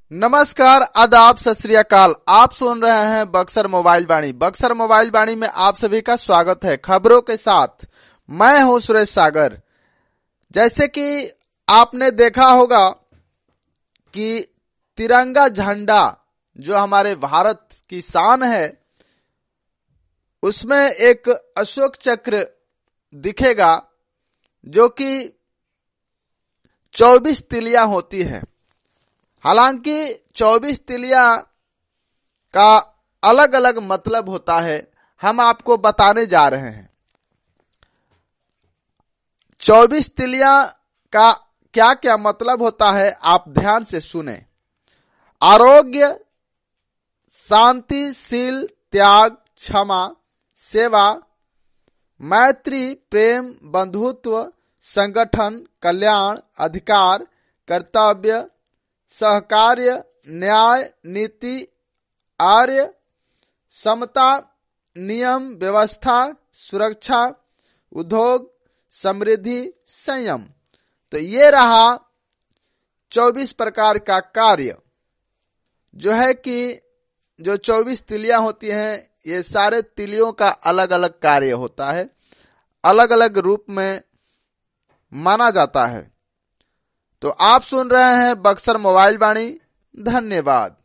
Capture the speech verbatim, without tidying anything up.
नमस्कार, आदाब, सत श्री अकाल। आप सुन रहे हैं बक्सर मोबाइल वाणी। बक्सर मोबाइल वाणी में आप सभी का स्वागत है। खबरों के साथ मैं हूं सुरेश सागर। जैसे कि आपने देखा होगा कि तिरंगा झंडा जो हमारे भारत की शान है, उसमें एक अशोक चक्र दिखेगा जो कि चौबीस तिलियां होती है। हालांकि चौबीस तिलियां का अलग अलग मतलब होता है, हम आपको बताने जा रहे हैं। चौबीस तिलियां का क्या क्या मतलब होता है, आप ध्यान से सुने। आरोग्य, शांति, शील, त्याग, क्षमा, सेवा, मैत्री, प्रेम, बंधुत्व, संगठन, कल्याण, अधिकार, कर्तव्य, सहकार्य, न्याय, नीति, आर्य, समता, नियम, व्यवस्था, सुरक्षा, उद्योग, समृद्धि, संयम। तो ये रहा चौबीस प्रकार का कार्य, जो है कि जो चौबीस तिलियां होती हैं, ये सारे तिलियों का अलग अलग कार्य होता है, अलग अलग रूप में माना जाता है। तो आप सुन रहे हैं बक्सर मोबाइल वाणी। धन्यवाद।